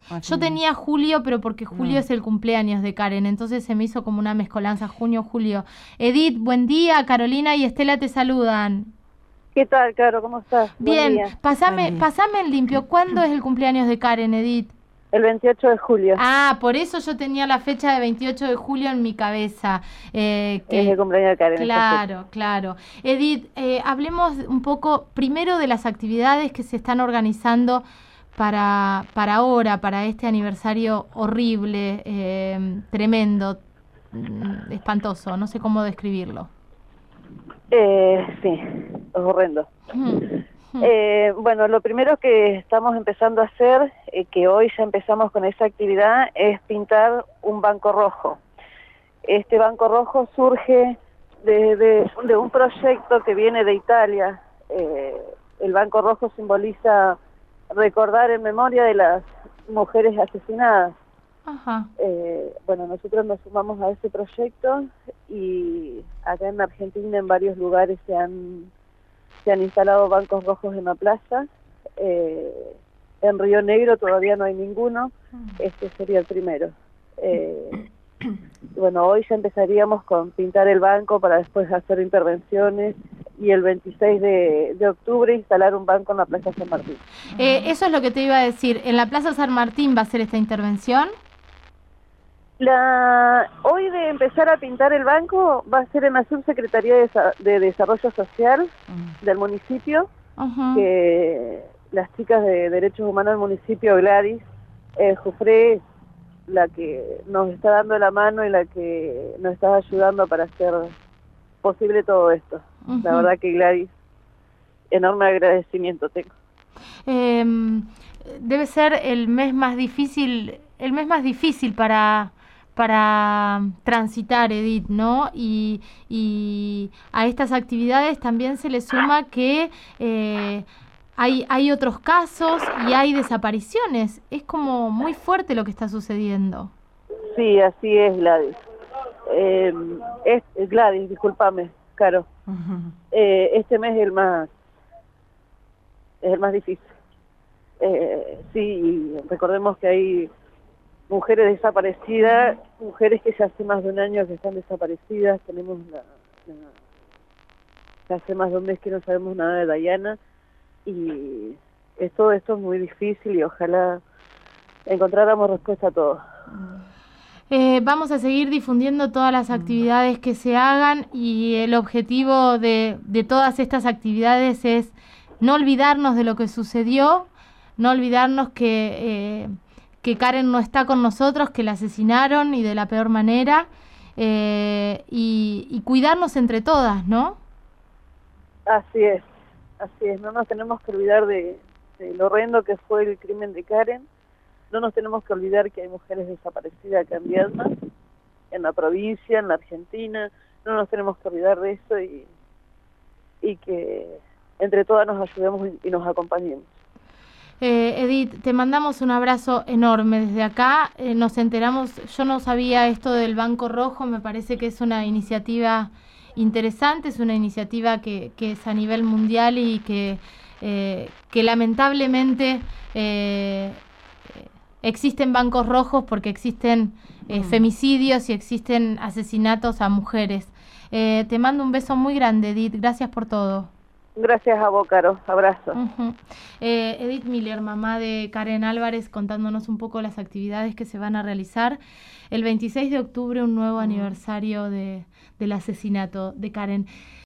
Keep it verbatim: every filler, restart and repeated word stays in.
Yo tenía julio, pero porque julio No. es el cumpleaños de Karen, entonces se me hizo como una mezcolanza, junio, julio. Edith, buen día, Carolina y Estela te saludan. ¿Qué tal, Caro? ¿Cómo estás? Buen Bien, día. pasame, Buen día. pasame en limpio, ¿cuándo es el cumpleaños de Karen, Edith? El veintiocho de julio Ah, por eso yo tenía la fecha de veintiocho de julio en mi cabeza. Eh, es que, el cumpleaños de Karen. esa fecha. claro, claro. Edith, eh, hablemos un poco primero de las actividades que se están organizando para, para ahora, para este aniversario horrible, eh, tremendo, mm, espantoso, no sé cómo describirlo. Eh, sí, es horrendo. Mm, mm. Eh, bueno, lo primero que estamos empezando a hacer, eh, que hoy ya empezamos con esa actividad, es pintar un banco rojo. Este banco rojo surge de, de, de un proyecto que viene de Italia. Eh, el banco rojo simboliza recordar en memoria de las mujeres asesinadas. Ajá. Eh, bueno, nosotros nos sumamos a ese proyecto y acá en Argentina en varios lugares se han, se han instalado bancos rojos en la plaza. Eh, en Río Negro todavía no hay ninguno, este sería el primero. Eh, bueno, hoy ya empezaríamos con pintar el banco para después hacer intervenciones y el veintiséis de, de octubre instalar un banco en la Plaza San Martín. Eh, eso es lo que te iba a decir. ¿En la Plaza San Martín va a ser esta intervención? La, hoy de empezar a pintar el banco va a ser en la Subsecretaría de, Desa- de Desarrollo Social del municipio, Ajá. que las chicas de Derechos Humanos del municipio, Gladys eh, Jufré, la que nos está dando la mano y la que nos está ayudando para hacer posible todo esto. Ujú. La verdad que Gladys, enorme agradecimiento tengo. Eh, debe ser el mes más difícil, el mes más difícil para para transitar, Edith, ¿no? Y, y a estas actividades también se le suma que eh, hay, hay otros casos y hay desapariciones. Es como muy fuerte lo que está sucediendo. Sí, así es, Gladys. Eh, es Gladys, discúlpame, Caro. Ujú. Eh, este mes es el más es el más difícil. Eh, sí, recordemos que hay mujeres desaparecidas, mujeres que ya hace más de un año que están desaparecidas. Tenemos la, la ya hace más de un mes que no sabemos nada de Dayana y es, todo esto es muy difícil y ojalá encontráramos respuesta a todo. Eh, vamos a seguir difundiendo todas las actividades que se hagan y el objetivo de, de todas estas actividades es no olvidarnos de lo que sucedió, no olvidarnos que, eh, que Karen no está con nosotros, que la asesinaron y de la peor manera, eh, y, y cuidarnos entre todas, ¿no? Así es, así es, no nos tenemos que olvidar de, de lo horrendo que fue el crimen de Karen. No nos tenemos que olvidar que hay mujeres desaparecidas acá en Viedma, en la provincia, en la Argentina. No nos tenemos que olvidar de eso y, y que entre todas nos ayudemos y, y nos acompañemos. Eh, Edith, te mandamos un abrazo enorme desde acá. Eh, nos enteramos, yo no sabía esto del Banco Rojo, me parece que es una iniciativa interesante, es una iniciativa que, que es a nivel mundial y que, eh, que lamentablemente eh, existen bancos rojos porque existen eh, femicidios y existen asesinatos a mujeres. Eh, te mando un beso muy grande, Edith, gracias por todo. Gracias a vos, Caro. Abrazo. Uh-huh. eh, Edith Miller, mamá de Karen Álvarez, contándonos un poco las actividades que se van a realizar. El veintiséis de octubre, un nuevo uh-huh. aniversario de, del asesinato de Karen.